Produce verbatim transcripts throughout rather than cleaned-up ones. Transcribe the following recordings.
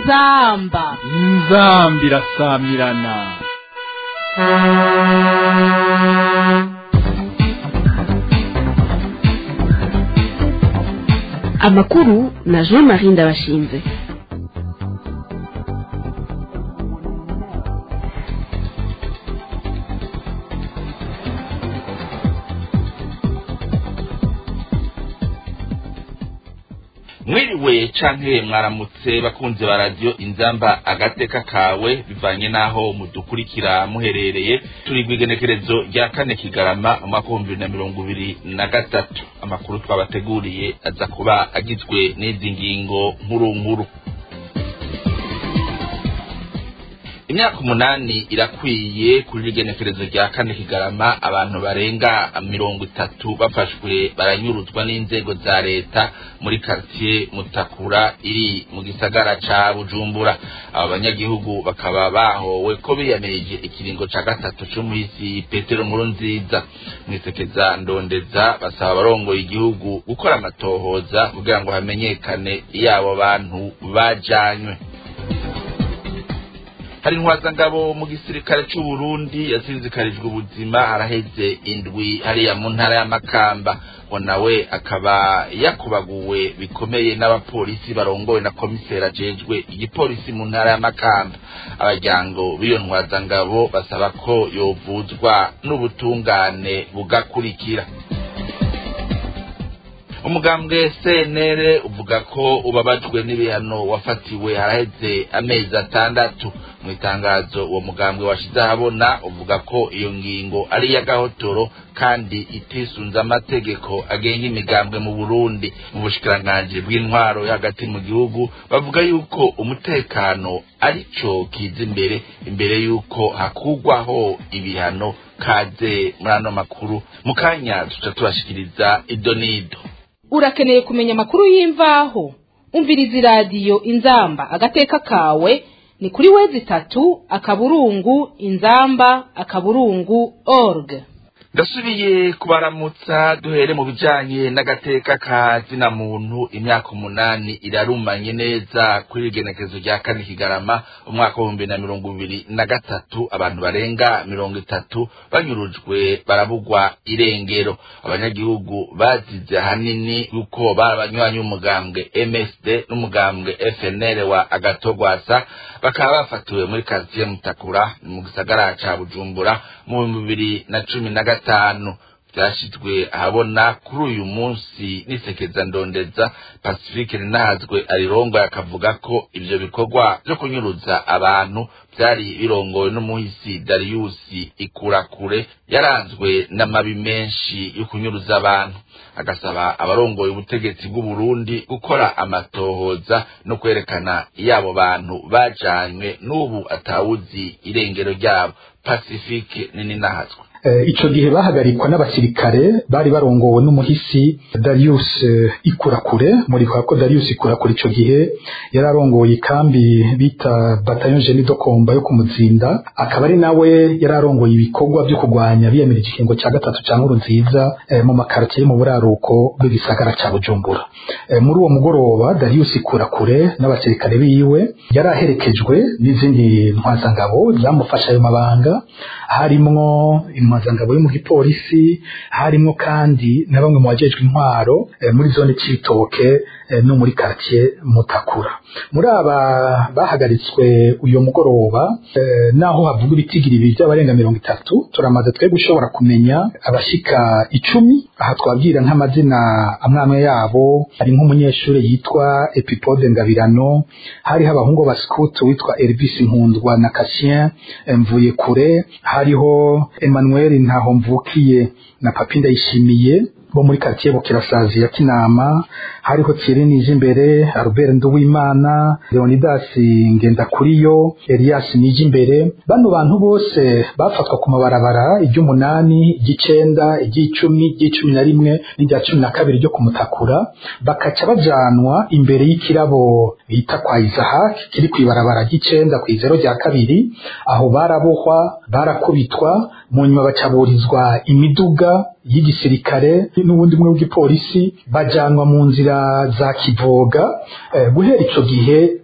inzamba inzambi irasamirana. Amakuru na Jean-Marie Ndabashinze. Mwiriwe canke mwaramutse bakunze ba radio Inzamba agateka kawe bivanye naho mudukurikira muherereye. Turi kwigenekerezo rya kane Kigarama umwaka wa bibiri na mirongo ibiri na gatatu. Amakuru twabateguriye aza kuba agizwe n'izi ngingo nkuru nkuru. Imyaka umunani irakwiye kuri igenekerezo rya kane Kigarama abantu barenga mirongo itatu bafashwe baranyuruzwa n'inzego za leta muri quartier Mutakura iri mu gisagara ca Bujumbura. Aba banyagihugu bakaba bahowe ko biyamirije ikiringo ca gatatu c'umuhisi Petero Nkurunziza. Mwisekeza ndondeza basaba abarongoye igihugu gukora amatohoza kugira ngo hamenyekane yabo bantu bajanywe. Hari intwazangabo mu gisirikare c'u Burundi yasinzikarijwe ubuzima araheze indwi hariya mu ntara ya Makamba, ngo nawe akaba yakubaguwe bikomeye n'abapolisi barongowe na komisera ajejwe igipolisi mu ntara ya Makamba. Abajyango b'iyo ntwazangabo basaba ko yovuzwa n'ubutungane bugakurikira. Umugambwe C N L uvuga ko ubabajwe n'ibihano wafatiwe haraheze amezi atandatu. Mu itangazo uwo mugambwe washize ahabona uvuga ko iyo ngingo ari ya gahotoro kandi itisunza amategeko agenga imigambwe mu Burundi. Mu bushikiranganje bw'intwaro hagati mu gihugu bavuga yuko umutekano arico kiza imbere imbere yuko hakugwaho ibihano. Kaze muri ano makuru mukanya tuca tubashikiriza idonido. Urakeneye kumenya amakuru y'imvaho? Umviriza radio Inzamba agateka kawe ni kuri wezi tatu akaburungu inzamba akaburungu org. Ndasubiye kubaramutsa duhere mu bijanye n'agateka ka zina muntu. Imyaka umunani irarumanye neza kuri igenekerezo rya kane Kigarama umwaka wa bibiri na mirongo ibiri na gatatu. Abantu barenga mirongo itatu banyurujwe barabugwa irengero. Abanyagihugu bazize hanini yuko barabanywanyi umugambwe M S D n'umugambwe F N L wa Agatogwasa bakaba bafatiwe muri quartier Mutakura mu gisagara ca Bujumbura mu bibiri na cumi na gatanu. Byashitwe ahabona kuri uyu munsi nisekeza ndondeza Pacifique Rinazwe arirongo yakavuga ko ivyo bikorwa byo kunyuruza abantu byari birongowe n'umuhisi Darius Ikurakure yaranzwe n'amabi menshi yo kunyuruza abantu. Agasaba abarongoye ubutegetsi bw'u Burundi gukora amatohoza no kwerekana yabo bantu bajanywe n'ubu atawuzi irengero ryabo. Pacifique nini nahazwe. Ico gihe bahagarikwa n'abasirikare bari barongowe n'umuhisi Darius Ikurakure. Muri ko Darius Ikurakure ico gihe yararongoye ikambi bita Bataillon Génie de Combat yo kumuzinda, akaba ari nawe yararongoye ibikorwa byo kugwanya biyemereje ikingo ca gatatu ca Nkurunziza e, mu makartier mu buraruko bw'igisagara ca Bujumbura. E, muri uwo mugoroba Darius Ikurakure n'abasirikare biwe yaraherekejwe n'izindi ntwazangabo zamufasha ayo mabanga, harimwo impazangabo yo mu gipolisi, harimo kandi na bamwe mu bajejwe intwaro e, muri zone Cibitoke e, no muri quartier Mutakura. Muri aba bahagaritswe uyo mugoroba e, naho havuga ibitigiri bibiri by'abarenga mirongo itatu, turamaze twe gushobora kumenya abashika icumi. Aha twabwira nk'amazina amwamwe yabo, ari nk'umunyeshure yitwa Epipode Ngabirano, hari abahungu ba scout witwa Elvis Nkundwa na Cassien Mvuye Kure, hariho Emmanuel Ntaho Mvukiye na Papi Ndayishimiye bo muri quartier Bukirasazi ya Kinama, hariho Thierry Nijimbere, Albert Nduwimana, Leonidas Ngendakuriyo, Elias Nijimbere. Bano bantu bose bafatwa ku mabarabara iry'umunani, igicenda, igicumi, igicumi na rimwe n'irya cumi na kabiri ryo kumutakura, bakaca bajanwa imbere y'ikirabo bita kwa Isaac kiri kwibarabara gicenda ku izero rya kabiri. Aho barabohwa, barakubitwa, mu nyuma bacaburizwa imiduga y'igisirikare n'ubundi mwebwe polisi bajanwa mu nzira za Kivoga. Eh, guhera ico gihe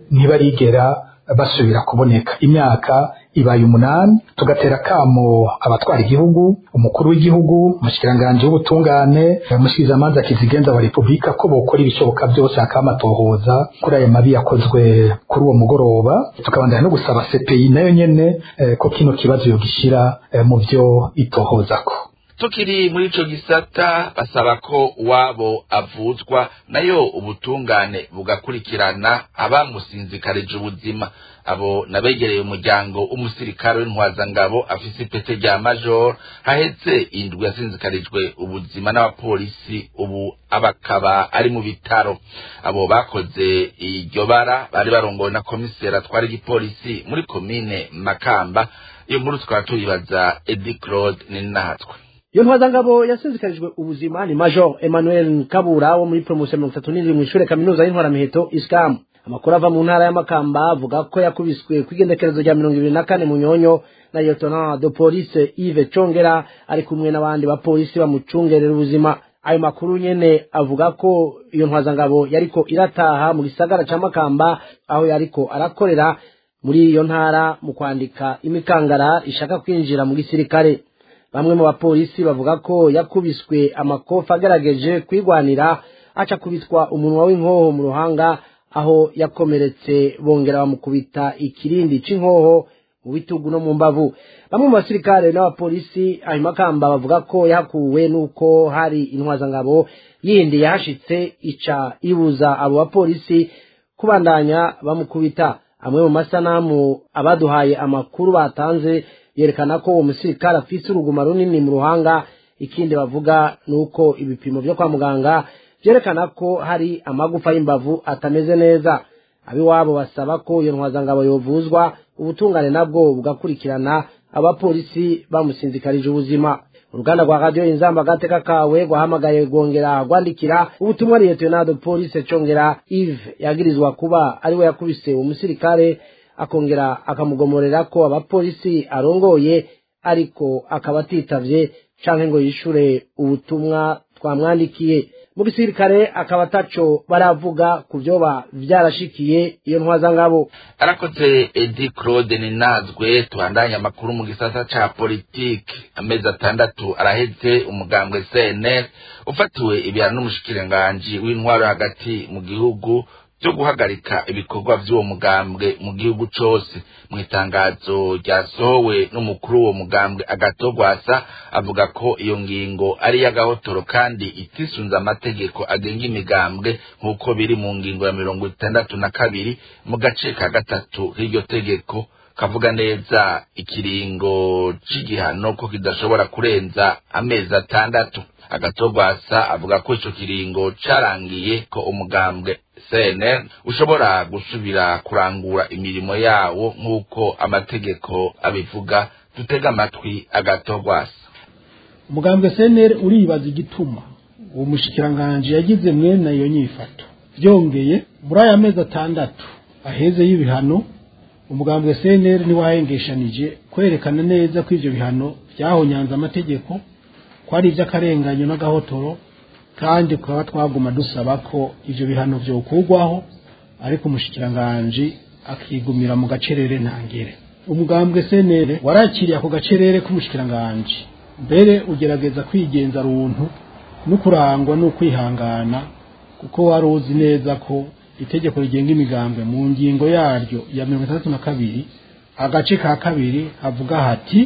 ntibarigera basubira kuboneka. Imyaka ibaye umunani, tugatera kamo abatwara igihugu, umukuru w'igihugu, umushikiranganje w'ubutungane, umushikirizamanza kizigenza wa Republika ko bokora ibishoboka byose akamatohoza kuri aya mabi yakozwe kuri uwo mugoroba. Tukabandanya no gusaba C P I nayo nyene eh, ko kino kibazo yogishira eh, mu byo itohozako. Tukiri muri ico gisata basaba ko wabo avuzwa nayo ubutungane bugakurikirana abamusinzikarije ubuzima. Abo nabegereye umuryango umusirikare w'intwazangabo afise ipete rya major haheze indwi yasinzikarijwe ubuzima n'abapolisi, ubu abakaba ari mu bitaro. Abo bakoze iryo bara bari barongowe na komiseri atwara igipolisi muri komine Makamba. Iyo muri twara tuyibaza Edi Claude Ninatwe. Iyo ntwazangabo yasinzikarijwe ubuzima ni Major Emmanuel Kabura wo muri promotion mirongo itatu n'indwi mu ishure kaminuza y'Intwaramiheto I S C A M. Amakuru ava mu ntara ya Makamba avuga ko yakubiswe kwigendekerezo rya mirongo ibiri na kane mu Nyonyo na Lieutenant de Police Yves Chongera ari kumwe n'abandi bapolisi bamucungerera ubuzima. Ayo makuru nyene avuga ko iyo ntwazangabo yariko irataha mu gisagara ca Makamba aho yariko arakorera muri iyo ntara mu kwandika imikangara ishaka kwinjira mu gisirikare. Bamwe mu bapolisi bavuga ko yakubiswe amakofa agerageje kwigwanira aca kubitwa umunwa w'inkoho mu ruhanga aho yakomeretse bongera bamukubita ikirindi c'inkoho mu bitugu no mu mbavu. Bamwe mu basirikare n'abapolisi ayo Makamba bavuga ko yakuwe nuko hari intwazangabo yindi yahashitse ica ibuza abo bapolisi kubandanya bamukubita. Amwe mu masanamu abaduhaye amakuru batanze yerekana ko uwo musirikare afise uruguma runini mu ruhanga. Ikindi bavuga nuko ibipimo byo kwa muganga byerekana ko hari amagufa y'imbavu atameze neza. Abiwabo basaba ko iyo ntwazangabo yovuzwa, ubutungane nabwo bugakurikirana abapolisi bamusinzikarije ubuzima. Uruganda rwa radio Inzamba Gateka kawe guhamagaye gongera gwandikira ubutumwa Lieutenant de Police Chongera Yves yagirizwa kuba ari we yakubise umusirikare, akongera akamugomorera ko abapolisi arongoye ariko akabatitavye canke ngo yishure ubutumwa twamwandikiye. Mu gisirikare akaba taco baravuga kuvyoba vyarashikiye iyo ntwazangabo. Arakoze Edi Claude Ninazwe. Tubandanya amakuru mu gisata ca politike. Amezi atandatu araheze umugambwe C N L ufatiwe ibihano n'umushikiranganje w'intwaro hagati mu gihugu byo guhagarika ibikorwa by'uwo mugambwe mu gihugu cose. Mu itangazo ryasohowe n'umukuru wo mugambwe Agatogwasa avuga ko iyo ngingo ari y'agahotoro kandi itisunza amategeko agenga imigambwe nk'uko biri mu ngingo ya mirongo itandatu na kabiri mu gace ka gatatu k'iryo tegeko, kavuga neza ikiringo c'igihano ko kidashobora kurenza amezi atandatu. Agatogwasa avuga ko ico kiringo carangiye ko umugambwe C N L ushobora gusubira kurangura imirimo yawo nk'uko amategeko abivuga. Dutega amatwi Agatogwasa. Umugambwe C N L uribaza igituma uwo mushikiranganje yagize mwene iyo nyifato. Byongeye muri aya mezi atandatu aheze y'ibihano umugambwe C N L ni wahengeshanije kwerekana neza ko ivyo bihano byahonyanza amategeko, ko ari ivy'akarenganyo n'agahotoro, kandi kwa twaguma dusaba ko ivyo bihano byo kugwaho, ariko umushikiranganje akigumira mu gacerere ntangere. Umugambwe C N L warakiriye ako gacerere k'umushikiranganje, mbere ugerageza kwigenza runtu no kurangwa no kwihangana, kuko waruzi neza ko itegeko rigenga imigambwe mu ngingo yaryo ya mirongo itandatu na kabiri agace ka kabiri havuga hati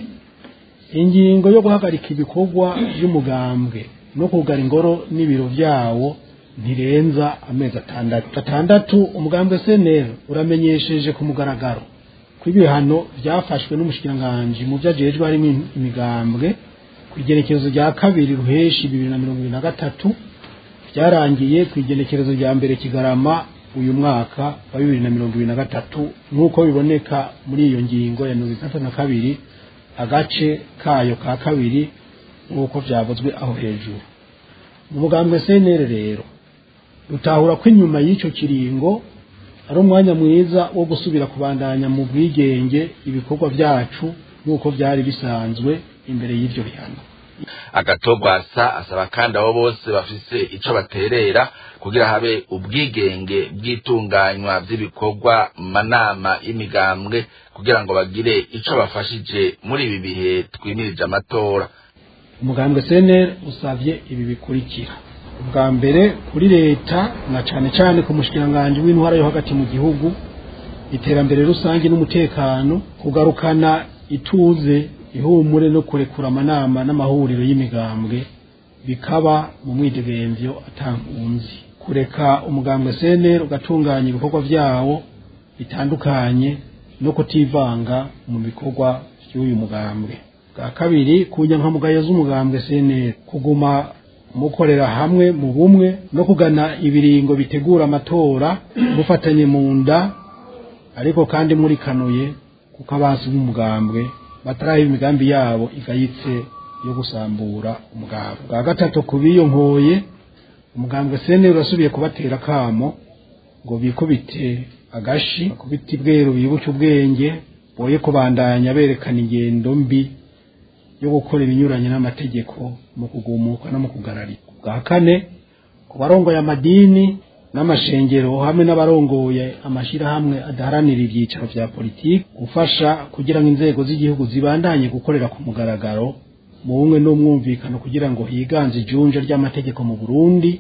ingingo yo guhagarika ibikorwa by'umugambwe no kugara ingoro n'ibiro vyawo ntirenza amezi atandatu. Atandatu umugambwe C N L uramenyesheje ku mugaragaro ko ibihano byafashwe n'umushikiranganje mu vyajejwe harimo imigambwe ku igenekerezo rya kabiri ruheshi bibiri na mirongo ibiri na gatatu byarangiye ku igenekerezo rya mbere Kigarama uyu mwaka wa bibiri na mirongo ibiri na gatatu nk'uko biboneka muri iyo ngingo ya mirongo itatu na kabiri agace kayo ka kabiri nk'uko vyavuzwe aho hejuru. Mu mugambwe C N L rero dutahura ko inyuma y'ico kiringo ari umwanya mwiza wo gusubira kubandanya mu bwigenge ibikorwa vyacu nk'uko vyari bisanzwe imbere y'ivyo bihano. Agatogwasa asaba kandi abo bose bafise ico baterera kugira habe ubwigenge bw'itunganywa vy'ibikorwa manama y'imigambwe kugira ngo bagire ico bafashije muri ibi bihe twimirije amatora. Umugambwe C N L usavye ibi bikurikira: ubwa mbere kuri leta na cane cane ku mushikiranganje w'intwara yo hagati mu gihugu, iterambere rusange n'umutekano, kugarukana ituze, ihumure no kurekura amanama n'amahuriro y'imigambwe bikaba mu mwidegemvyo atankunzi, kureka umugambwe C N L ugatunganya ibikorwa vyawo bitandukanye no kutivanga mu bikorwa by'uyu mugambwe. Bwa kabiri kunyankamugayo z'umugambwe C N L, kuguma mukorera hamwe mu bumwe no kugana ibiringo bitegura amatora mufatanye mu nda, ariko kandi muri kanuye kuko abansi b'umugambwe bataraha imigambi yabo igayitse yo gusambura umugambwe. Bwa gatatu kubiyonkoye umugambwe C N L urasubiye kubatera kamo ngo bikubite agashi, kubita ibwero bibuke ubwenge, boye kubandanya berekana ingendo mbi yo gukora ibinyuranye n'amategeko mu kugumuka no mu kugararira. Bwa kane ku barongoye amadini n'amashengero hamwe n'abarongoye amashirahamwe adaharanira ibyicaro vya politiki gufasha kugira ngo inzego z'igihugu zibandanye gukorera ku mugaragaro mu bumwe n'umwumvikano kugira ngo higanze ijunja ry'amategeko mu Burundi.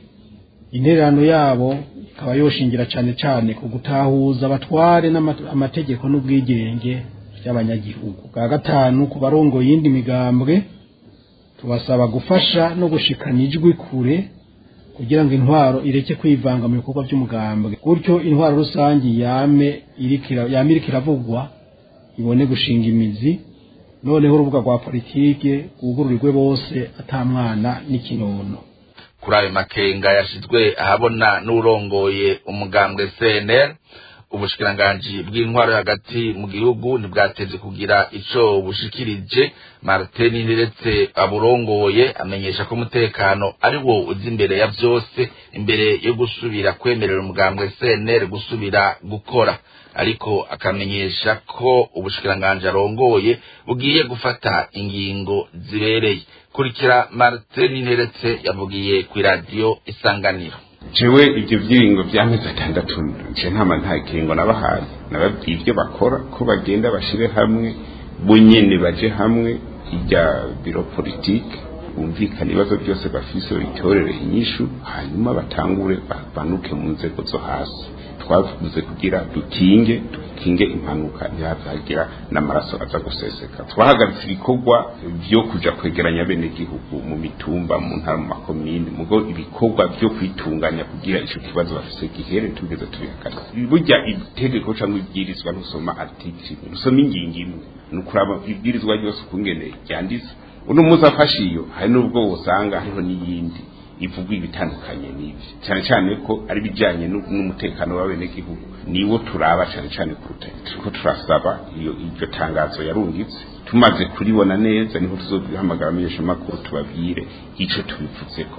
Intererano yabo ikaba yoshingira cane cane ku gutahuza abatware n'amategeko n'ubwigenge by'abanyagihugu. Bwa gatanu ku barongoye yindi migambwe tubasaba gufasha no gushikana ijwi kure kugira ngo intwaro ireke kwivanga mu bikorwa by'umugambwe, gutyo intwaro rusangi yame irikira yamirikira vugwa ibone gushinga imizi, noneho urubuga rwa politike ugururirwe bose atamwana n'ikinono. Kuri ayo makenga yashizwe ahabona n'urongoye umugambwe C N L, ubushikiranganji bw'intwaro hagati mu gihugu ntibwateze kugira ico bushikirije. Martin Niretse aburongoye amenyesha ko umutekano ari wo uzi imbere ya vyose, imbere yo gusubira kwemerera umugambwe C N L gusubira gukora, ariko akamenyesha ko ubushikiranganji arongoye bugiye gufata ingingo zibereye. Kurikira Martin Niretse yavugiye ku radio Isanganiro. Jewe ibyo byiringo byameze atandatu nje ntama nta kiringo nabahaye, nababwiye ibyo bakora ko bagenda bashire hamwe bunyene baje hamwe ijya biro politique bumvikana ibibazo byose bafise bitorere inyishu, hanyuma batangure banuke mu nzego zo hasi. Twavuze kugira dukinge dukinge impanuka ntihazagira n'amaraso aza guseseka. Twahagaritse ibikorwa byo kuja kwegeranya bene gihugu mu mitumba mu ntara mu makomine, mugo ibikorwa byo kwitunganya kugira ico kibazo bafise gihere tugeze tubihakana. Burya itegeko cyangwa ibwirizwa nusoma article nusoma ingingo imwe nukuraba ibwirizwa ryose kungene ryanditse, uno muza afashiyo hari nubwo usanga hariho n'iyindi ivugwa ibitandukanye n'ivyo, cyane cyane ko ari bijanye n'umutekano w'abene gihugu niwo turaba cyane cyane kuruta. Turiko turasaba iyo iryo tangazo yarungitse, tumaze kuribona neza niho tuzobihamagara amenyesha makuru tubabwire ico tubivutseko.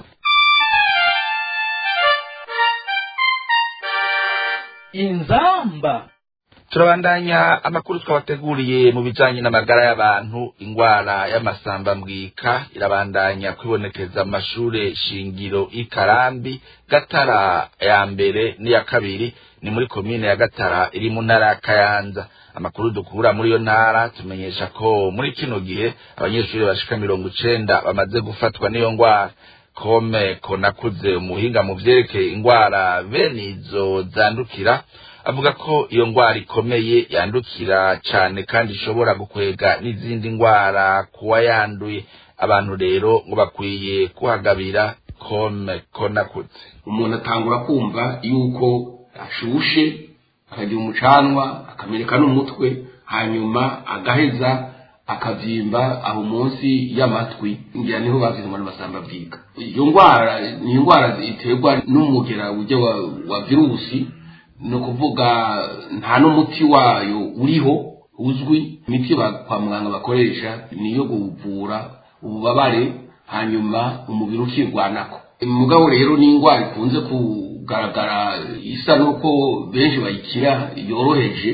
Inzamba turabandanya amakuru twabateguriye mu bijanye n'amagara y'abantu. Ingwara y'amasamba mbwika irabandanya kwibonekeza amashure shingiro ikarambi Gatara ya mbere n'iya kabiri ni muri komine ya Gatara iri mu ntara ya Kayanza. Amakuru dukura muri yo ntara tumenyesha ko muri kino gihe abanyeshuri bashika mirongo icenda bamaze gufatwa n'iyo ngwara. Kome Konakuze umuhinga mu vyerekeye ingwara bene izo zandukira avuga ko iyo ngwara ikomeye yandukira cyane kandi ishobora gukwega n'izindi ngwara kuwa yanduye. Abantu rero ngo bakwiye kuhagabira. Kome Konakuze umuntu atangura kumva yuko ashushe akagira umucanwa akamereka n'umutwe, hanyuma agaheza akavyimba aho munsi y'amatwi, ngira niho bavuze ngo n'amasamba bwika. Iyo ngwara ni ingwara iterwa n'umugera uje wa, wa virusi, no kuvuga nta n'umuti wayo uriho uzwi. Imiti kwa muganga bakoresha niyo kuvura ububabare hanyuma umubiri ukirwanako. Mugabo rero ni ingwara ikunze kugaragara isa nuko benshi bayikira yoroheje,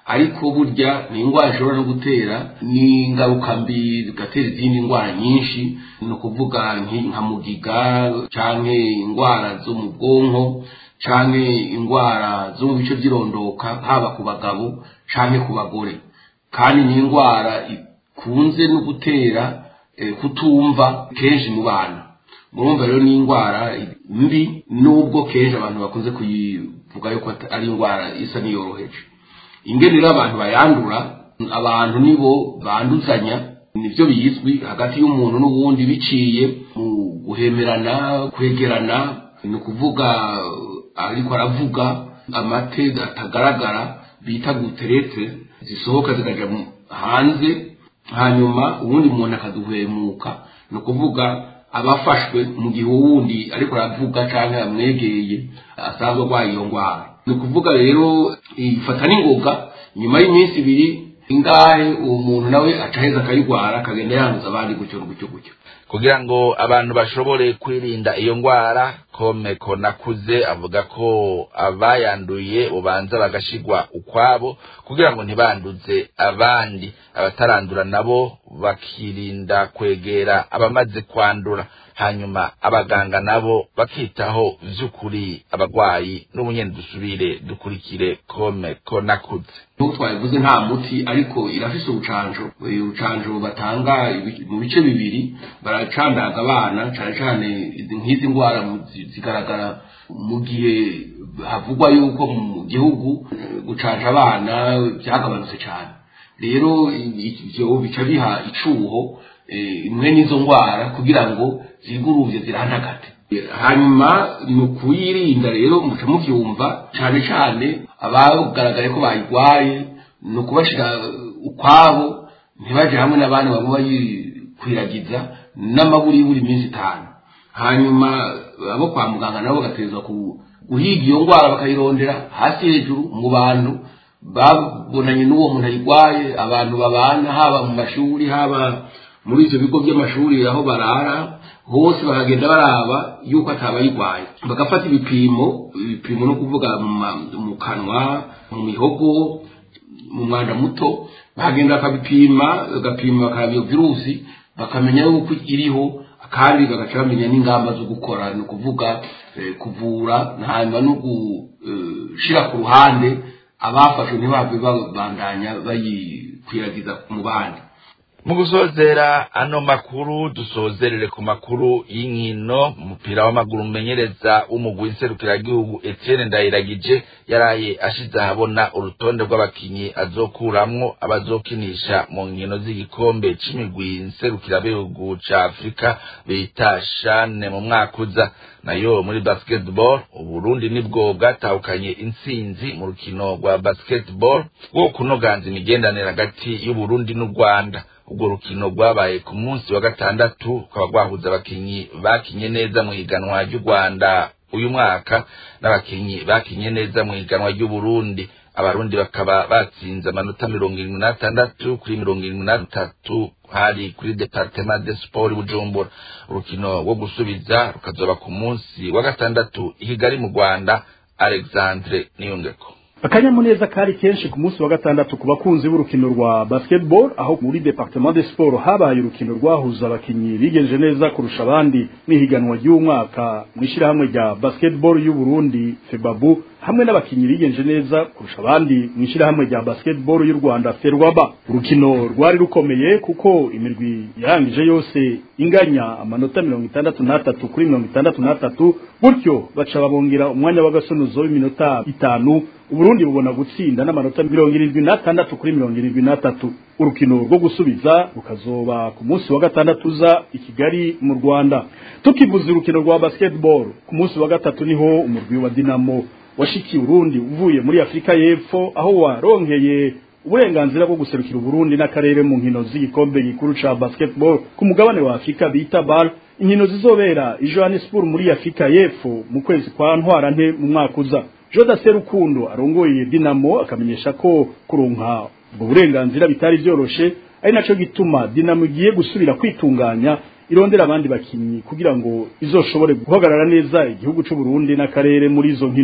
ariko burya ni indwara ishobora no gutera n'ingaruka mbi zigatera izindi ndwara nyinshi, ni ukuvuga nka mugiga canke indwara zo mu bwonko canke indwara zo mu bice by'irondoka haba ku bagabo canke ku bagore, kandi ni indwara ikunze no gutera e, kutumva kenshi mu bana. Murumva rero ni indwara mbi, nubwo kenshi abantu bakunze kuyivuga yuko ari indwara isa niyoroheje. Ingene rero abantu bayandura, abantu nibo banduzanya, nivyo bizwi hagati y'umuntu n'ubundi biciye mu guhemerana, kwegerana, ni ukuvuga ariko aravuga amate atagaragara bita guterete zisohoka zikaja hanze, hanyuma ubundi umuntu akaduhemuka, ni ukuvuga abafashwe mu gihe uwundi ariko aravuga canke amwegeye asanzwe arwaye iyo ndwara. Ni ukuvuga rero ifata n'ingoga, nyuma y'iminsi ibiri ingahe uwo muntu nawe acaheza akayigwara akagenda yanduza abandi gutyo gutyo gutyo. Kugira ngo abantu bashobore kwirinda iyo ndwara, Komeko Nakuze avuga ko abayanduye ubanza bagashigwa ukwabo kugira ngo ntibanduze abandi, abatarandura nabo bakirinda kwegera abamaze kwandura, hanyuma abaganga nabo bakitaho vy'ukuri abagwayi. N'ubunyene dusubire dukurikire Komeko Nakuze. Nuko twavuze nta muti, ariko irafise urucanjo. Urucanjo batanga mu bice bibiri, baracandaga abana cyane cyane nk'izi ndwara zigaragara mu gihe havugwa yuko mu gihugu gucanja abana byagabanutse cyane. Rero ivyo bica biha icuho imwe n'izo ndwara kugira ngo ziguruvye zirantagate. Hanyuma ni ukuyirinda rero muca muvyumva cyane cyane abagaragaye ko bayigwaye, ni ukubashira ukwabo, ntibaje hamwe n'abandi bamwe bayikwiragiza n'amaburi buri minsi itanu. Hanyuma abo kwa muganga nabo bagatezwa guhiga iyo ndwara bakayirondera hasi hejuru mu bantu babonanye n'uwo muntu ayigwaye, abantu babana haba mu mashuri haba muri ivyo bigo by'amashuri aho barara hose, bakagenda baraba yuko atabayigwaye, bagafata ibipimo ibipimo no kuvuga mu kanwa, mu mihogo, mu mwanda muto, bakagenda bakabipima, bagapima bakaraba iyo virusi, bakamenya yuko iriho, kandi bagaca bamenya n'ingamba zo gukora, ni ukuvuga kuvura hanyuma no gushira ku ruhande abafashwe ntibave babandanya bayikwiragiza mu bandi. Mu gusozera ano makuru, dusozerere ku makuru y'inkino. Umupira w'amaguru umenyereza w'umugwi nserukiragihugu Etienne Ndayiragije yaraye ashize ahabona urutonde rw'abakinyi azokuramwo abazokinisha mu nkino z'igikombe c'imigwi nserukirabihugu ca Afrika bita CHAN mu mwaka uza. Nayo muri basketball, Uburundi nibwo bwatahukanye intsinzi mu rukino rwa basketball rwo kunoganza imigendanire hagati y'Uburundi n'u Rwanda. Ubwo rukino rwabaye ku munsi wa gatandatu, kwa rwahuza abakinyi bakinye neza mu higanwa ry'u Rwanda uyu mwaka n'abakinyi bakinye neza mu higanwa ry'u Burundi. Abarundi bakaba batsinze amanota mirongo irindwi n'atandatu kuri mirongo irindwi n'atatu hari kuri Departement de Sport Bujumbura. Urukino rwo gusubiza rukazoba ku munsi wa gatandatu i Kigali mu Rwanda. Alexandre Niyongeko. Akanyamuneza kari kenshi ku munsi wa gatandatu ku bakunzi b'urukino rwa basketball, aho muri Departement de Sport habaye urukino rwahuza abakinyi bigenje neza kurusha abandi n'ihiganwa ry'umwaka mu ishirahamwe rya basketball y'u Burundi Febabu, hamwe n'abakinyi bigenje neza kurusha abandi mu ishirahamwe rya basketball y'u Rwanda Ferwaba. Urukino rwari rukomeye kuko imirwi yarangije yose inganya amanota mirongo itandatu n'atatu kuri mirongo itandatu n'atatu, gutyo baca babongera umwanya w'agasonuzo w'iminota itanu. Uburundi bubona gutsinda n'amanota mirongo irindwi n'atandatu kuri mirongo irindwi n'atatu. Urukino rwo gusubiza rukazoba ku munsi wa gatandatu uza i Kigali mu Rwanda. Tukivuze urukino rwa basketball, ku munsi wa gatatu niho umurwi wa Dinamo washikiye Urundi uvuye muri Afrika y'Epfo, aho waronkeye uburenganzira bwo guserukira Uburundi n'akarere mu nkino z'igikombe gikuru ca basketball ku mugabane wa Afrika bita B A L, inkino zizobera i Johannesburg muri Afrika y'Epfo mu kwezi kwa Ntwarante mu mwaka uza. Joda Serukundo arongoye Dinamo akamenyesha ko kuronka ubwo burenganzira bitari byoroshe, ari naco gituma Dinamo igiye gusubira kwitunganya irondera abandi bakinyi kugira ngo izoshobore guhagarara neza igihugu c'u Burundi n'akarere muri izo nkino.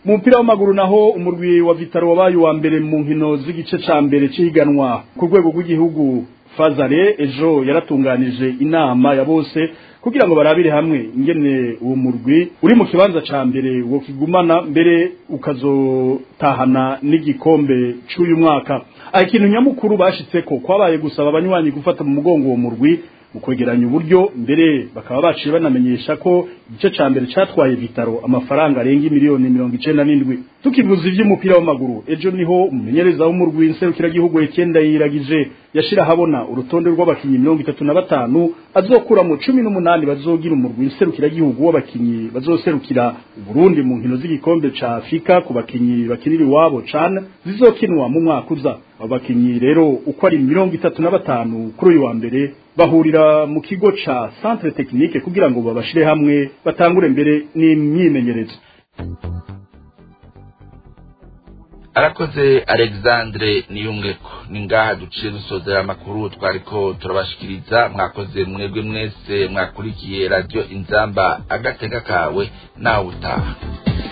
mu mupira w'amaguru naho umurwi wa Vitaro wabaye wa mbere mu nkino z'igice ca mbere cihiganwa ku rwego rw'igihugu Fazare ejo yaratunganije inama ya bose kugira ngo barabire hamwe ingene uwo murwi uri mu kibanza ca mbere wo kigumana mbere ukazotahana n'igikombe c'uyu mwaka. Aho ikintu nyamukuru bashitseko kwabaye gusaba abanywanyi gufata mu mugongo uwo murwi mu kwegeranya uburyo mbere bakaba baciye banamenyesha ko igice ca mbere catwaye Vitaro amafaranga arenga miliyoni mirongo icenda n'indwi. Tukivuza ivy'umupira w'amaguru ejo niho umumenyereza w'umurwi nserukira gihugu Ekenda yiragije yashira habona urutonde rw'abakinyi mirongo itatu na batanu azokura mu cumi n'umunani bazogira umurwi nserukira gihugu w'abakinyi bazoserukira Burundi mu nkino z'igikombe ca Afrika ku bakinyi bakinira iwabo cane zizokinwa mu mwaka uza. Abakinyi rero uko ari mirongo itatu na batanu kuri uyu wa mbere bahurira mu kigo ca Centre Technique kugira ngo babashire hamwe batangure mbere n'imyimenyerezo. Arakoze Alexandre Niyungeko ningaha duciye dusozera amakuru twariko turabashikiriza. Mwakoze mwebwe mwese mwakurikiye radio Inzamba agateka kawe nawe utaha.